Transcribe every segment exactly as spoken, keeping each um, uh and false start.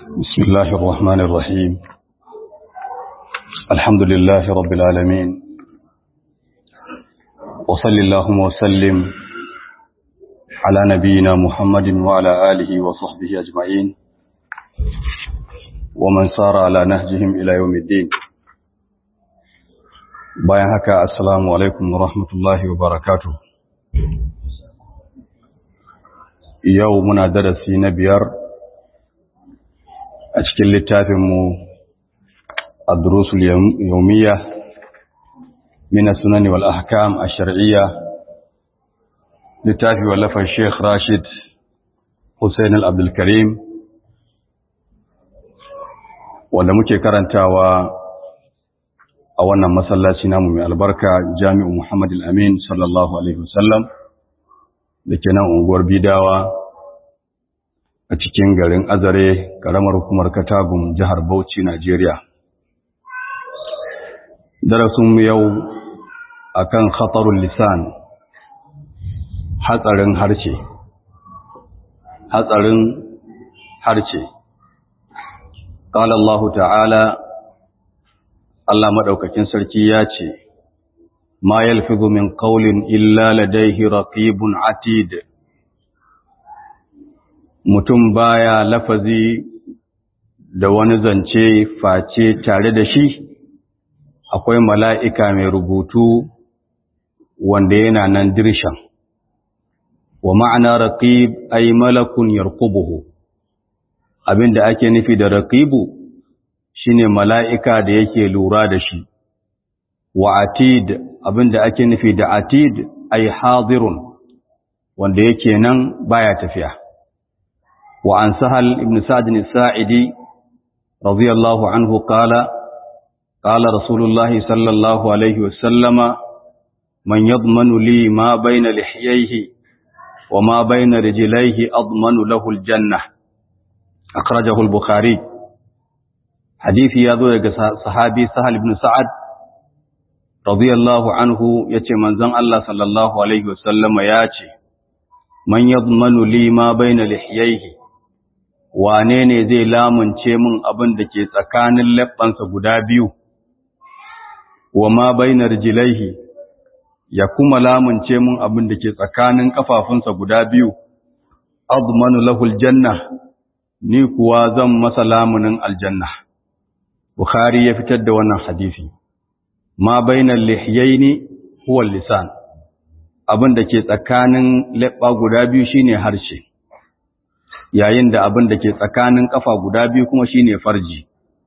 بسم الله الرحمن الرحيم. الحمد لله رب العالمين، وصل اللهم وسلم على نبينا محمد وعلى آله وصحبه أجمعين ومن سار على نهجهم إلى يوم الدين. bayan haka assalamu alaikum wa rahmatullahi wa barakatuh. Yau muna darasi na biyar a cikin littafinmu ad-durusul yawmiyya min as-sunan wal ahkam ash-shar'iyya, littafi wallafar Sheikh Rashid Hussein al-Abdul Karim, wanda muke karantawa a wannan masallaci namu mai albarka, Jami'u Muhammad al-Amin sallallahu alaihi wasallam, da ke nan unguwar Bidawa a cikin garin Azare, karamar hukumar Katagum, jihar Bauchi, Najeriya. Darasin mu yau akan khatarul lisan, hatsarin harshe. Hatsarin harshe. Qala Allah ta'ala, Allah madaukakin sarki ya ce, ma yalfizu min qawlin illa ladayhi raqibun atid. Mutum baya lafazi da wani zance face tare da shi akwai mala'ika mai rubutu wanda yana nan dirshan. Wa ma'ana raqib ay malakun yarqubuhu. Abinda ake nufi da raqibu shine mala'ika da yake lura da shi. Wa atid, abinda ake nufi da atid ay hadirun, wanda yake nan baya tafiya. Wa an Sahal ibn Sa'd al-Sa'idi radiyallahu anhu qala qala Rasulullahi sallallahu alaihi wasallama, man yadmanu li ma bayna lihyayhi wa ma bayna rijlayhi admanu lahu al-jannah. Akhrajahu al-Bukhari. Hadisi ya zo daga sahabi Sahal ibn Sa'ad radiyallahu anhu, yace manzon Allah sallallahu alaihi wasallama yace, man yadmanu li ma bayna lihyayhi, wane ne zai lamunce min abin da ke tsakanin labbansa guda biyu, wa ma bayna rijlaihi, ya kuma lamunce min abin da ke tsakanin kafafunsa guda biyu, admanu lahu aljanna, ni kuwa zan masa lamunin aljanna. Bukhari ya fitar da wannan hadisi. Ma bayna lihyaini huwa lisan, abin da ke tsakanin labba guda biyu shine harshe, yayin da abin da ke tsakanin kafa guda biyu kuma shine farji.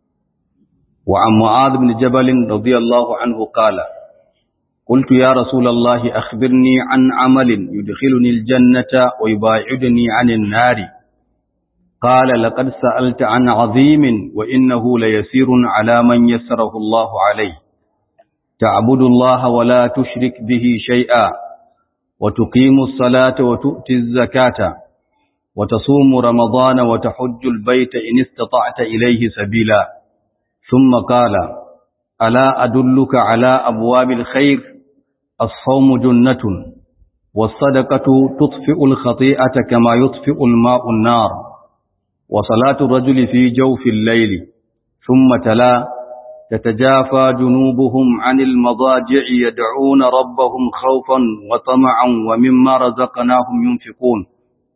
Wa an Mu'adh ibn Jabal radiyallahu anhu qala, qultu ya Rasulullah akhbirni an amalin yudkhiluni aljannata wa yubaiduni 'anil nari. Qala laqad sa'alta 'an 'azimin wa innahu layasirun 'ala man yassarahu Allah 'alayhi. Ta'budu Allah wa la tushrik bihi shay'a wa tuqimu as-salata wa tu'ti az-zakata وتصوم رمضان وتحج البيت إن استطعت إليه سبيلا. ثم قال ألا أدلك على أبواب الخير؟ الصوم جنة والصدقة تطفئ الخطيئة كما يطفئ الماء النار وصلاة الرجل في جوف الليل. ثم تلا تتجافى جنوبهم عن المضاجع يدعون ربهم خوفا وطمعا ومما رزقناهم ينفقون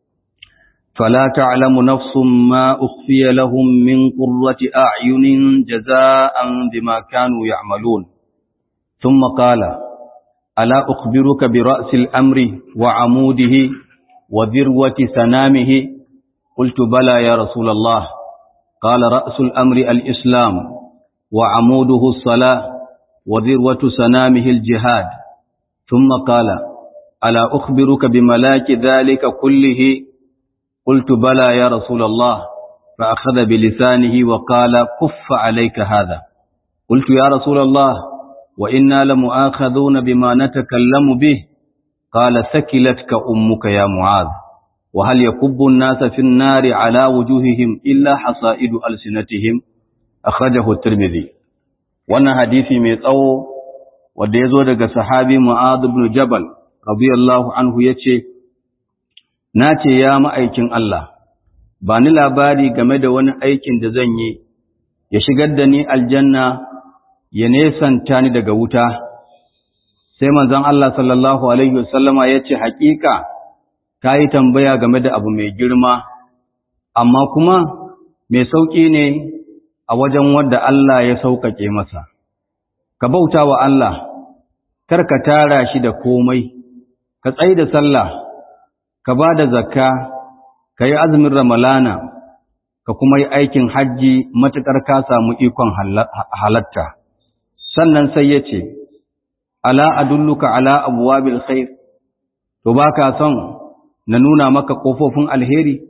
فلا تعلم نفس ما أخفي لهم من قرة أعين جزاء بما كانوا يعملون. ثم قال ألا أخبرك برأس الأمر وعموده وذروة سنامه؟ قلت بلى يا رسول الله. قال رأس الأمر الإسلام وعموده الصلاة وذروة سنامه الجهاد. ثم قال ألا أخبرك بملاك ذلك كله؟ قلت بلى يا رسول الله. فأخذ بلسانه وقال كف عليك هذا. قلت يا رسول الله وإنا لمؤاخذون بما نتكلم به. قال ثكلتك أمك يا معاذ. وهل يكب الناس في النار على وجوههم إلا حصائد ألسنتهم. أخرجه الترمذي. وانا حديثي ميتأو وديزو دقى صحابي معاذ بن جبل رضي الله عنه يتشي، na ce ya ma'aikin Allah, ba ni labari game da wani aikin da zan yi ya shigar da ni aljanna ya nesanta ni daga wuta. Sai manzon Allah sallallahu alaihi wasallama ya ce, haƙiƙa ka yi tambaya game da abu mai girma, amma kuma mai sauƙi ne a wajen wanda Allah ya sauƙaƙe masa. Ka bauta wa Allah, kar ka tara shi da komai, ka tsai da sallah, ka ba da zakka, ka yi azumin Ramalana, ka kuma yi aikin hajji matuƙar ka samu ikon halatta. Sannan sai ya ce, ala adulluka ala abwabil khair, to ba ka son na nuna maka ƙofofin alheri?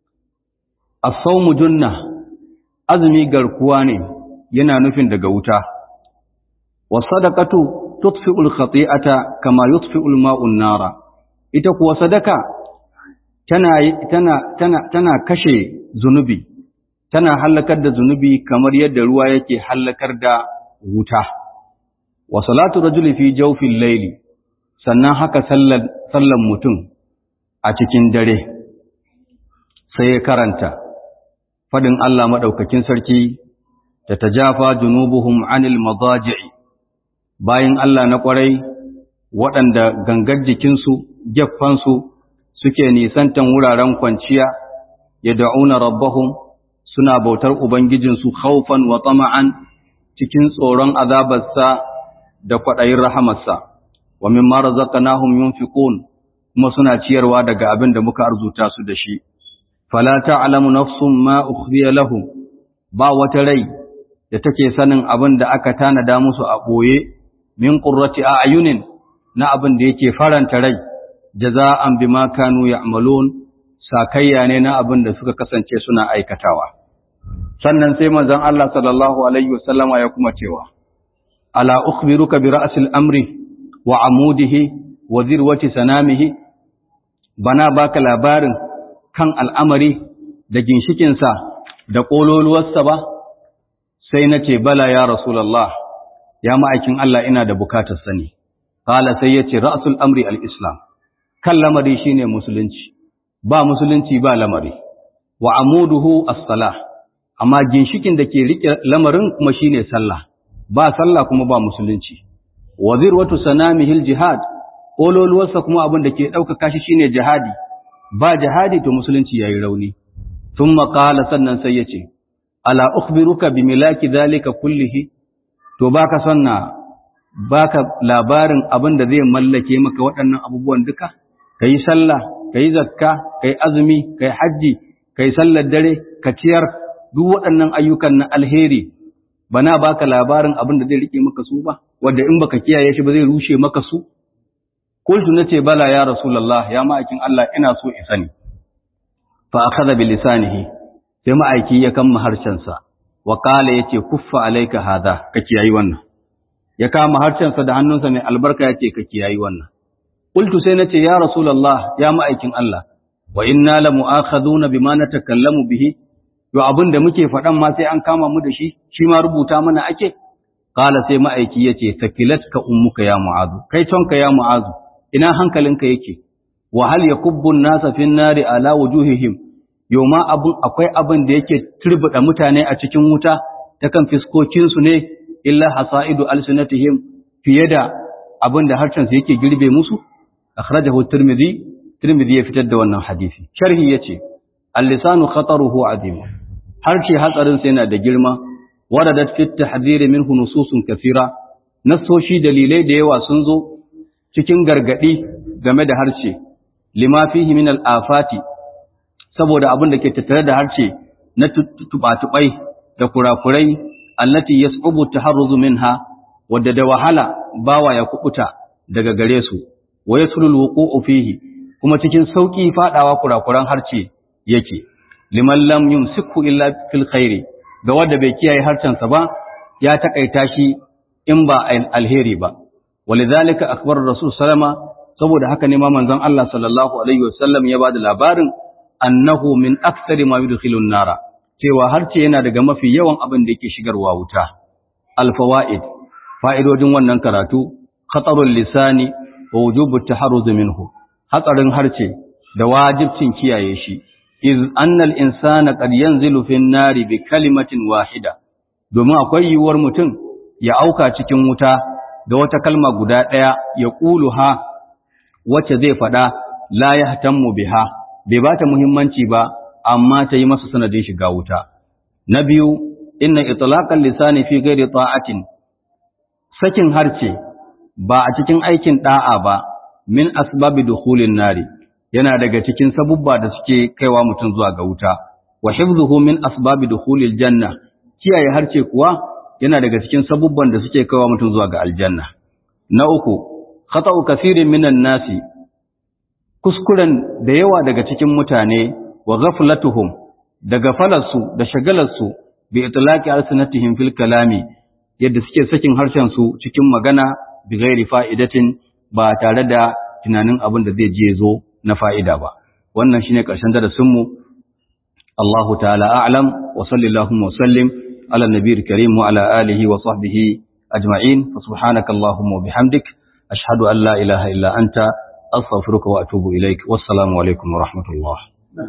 As-sawmu junna, azumi garkuwa ne, yana nufin daga wuta. Was-sadaqatu tutfi'ul khati'ata kama yutfi'ul ma'un nara. Ita kuwa sadaka tana tana tana tana kashe zunubi, tana halakar da zunubi kamar yadda ruwa yake halakar da wuta. Wa salatu rajuli fi jawfil layli, sannan haka sallan sallan mutum a cikin dare. Sai ya karanta fadin Allah madaukakin sarki, ta tajafa junubuhum anil madaji'i. Bayin Allah na kwarai waɗanda gangar jikinsu geffansu suke nisantan wuraren kwanciya, yad'una rabbahum, suna bautar ubangijinsu khawfan wa tama'an, cikin tsoron azabarsa da kwaɗayin rahamarsa. Wa mimma razaqnahum yunfiqun, kuma suna ciyarwa daga abin da muka arzuta su da shi. Fala ta'lamu nafsun ma ukhfiya lahum, ba wata rai da take sanin abin da aka tanada musu a boye min qurrati a'yunin, na abin da yake faranta rai, jaza'an bima kanu ya'malun, sakayya ne na abin da suka kasance suna aikatawa. Sannan sai manzon Allah sallallahu alaihi wasallama ya kuma cewa, ala ukhbiruka bi ra'sil amri wa amudihi wa zirwati sanamihi, bana baka labarin kan al'amari da ginshikinsa da ƙololuwarsa ba? Sai na ce, bala ya Rasulallah, ya ma'aikin Allah ina da bukatar sani. Kala sai ya ce, ra'asul amri al'islam, kan lamari shi ne musulunci, ba musulunci ba lamari, wa amuduhu as-salah, amma ginshikin da ke riƙe lamarin kuma shi ne sallah, ba sallah kuma ba musulunci. Wa zirwatu sanamihil jihad, ƙololuwarsa kuma abin da ke ɗaukaka shi shi ne jihadi, ba jihadi to musulunci yayi rauni. Thumma qala, sannan sai yace, ala ukhbiruka bi milaki dhalika kullihi, to baka sanna baka labarin abin da zai mallake maka waɗannan abubuwan duka? Kai sallah, kai zakka, kai azumi, kai haji, kai sallar dare, ka ciyar, duk waɗannan ayyukan na alheri, bana baka labarin abin da zai rike maka su ba, wanda in baka kiyaye shi ba zai rushe maka su? Kultu nace, bala ya Rasulullah, ya ma'aikin Allah ina so in sani. Fa akhadha bi lisanihi, sai ma'aiki ya kama harshensa, wa qala yace, kuffa alayka hadha, ka kiyayi wannan. Ya kama harshensa da hannunsa mai albarka yace, ka kiyayi wannan. Kultu sai nace, ya Rasulullah, ya ma'aikin Allah, wa inna la mu'akhaduna bima natakallamu bihi, yo abin da muke faɗan ma sai an kama mu da shi, shi ma rubuta mana ake? Qala sai ma'aiki yace, takilatka ummuka ya Mu'azu, kai tonka ya Mu'azu, ina hankalinka yake? Wa hal yakubbu an-nasa fi an-nari ala wujuhihim, yoma abun akwai abin da yake turbuda mutane a cikin wuta ta kan fiskokin su ne, illa hasaidu alsinatihim, fiye da abin da harshen su yake girbe musu? Akhrajahu Tirmidhi, Tirmidhi ya fitar da wannan hadisi. Sharhi yace, al-lisanu khataruhu azim, harshe hatsarin sa yana da girma. Waradat fi at-tahdhir minhu nususun kathira, nasoshi dalilai da yawa sun zo cikin gargadi game da harshe, lima fihi min al-afati, saboda abin da ke tattare da harshe na tubatubai da kurakurai, allati yas'ubu taharruzu minha, wadda da wahala bawa ya kubuta daga gare su, wa yasulu al-wuqu'u fihi, kuma cikin sauki fadawa kurakuran harshe yake. Liman lam yumsikhu illa fil khairi, ga wanda bai kiyaye harshensa ba, ya takaita shi in ba alheri ba. Walidhalika akhbar ar-rasul sallama, saboda haka ne ma manzon Allah sallallahu alaihi wasallam ya bada labarin annahu min aktsari ma yudkhilu an-nara, cewa harce yana daga mafi yawan abin da yake shigarwa wuta. Al-fawaid, fa'idojin wannan karatu, khatarul lisani wa wujubu at-taharruz minhu, hatsarin harce da wajibcin kiyaye shi. iz annal insana qad yanzilu fin nari bi kalimatin wahida domin akwai yiwuwar mutum ya auka cikin wuta da wata kalma guda ɗaya ya ƙuluha wacce zai faɗa la yahtammu biha bai bata muhimmanci ba amma ta yi masa sanadin shiga wuta. Na biyu, inna itlaqal lisani fi ghairi ta'atin, sakin harce ba a cikin aikin da'a ba, min asbabi dukhulin nari, yana daga cikin sabubba da suke kaiwa mutum zuwa ga wuta. Wa hifdhuhu min asbabi dukhulil janna, kiyaye harce kuwa yana daga cikin sabubban da suke kaiwa mutum zuwa ga aljanna. Na uku, khata'u kathirin minan nasi, kuskuren da yawa daga cikin mutane wa ghaflatuhum da gafalarsu da shagalarsu bi itlaqi alsanatihim fil kalami yadda suke sakin harshen su cikin magana bi ghairi fa'idatin ba tare da tunanin abin da zai je zo na fa'ida ba. Wannan shine karshen darasin mu. Allahu ta'ala a'lam wa sallallahu wa sallim ala nabiyil karim wa ala alihi wa sahbihi ajma'in. Fa subhanaka allahumma wa bihamdik ashhadu an la ilaha illa anta astaghfiruka wa atubu ilaik. Wassalamu alaikum wa rahmatullah.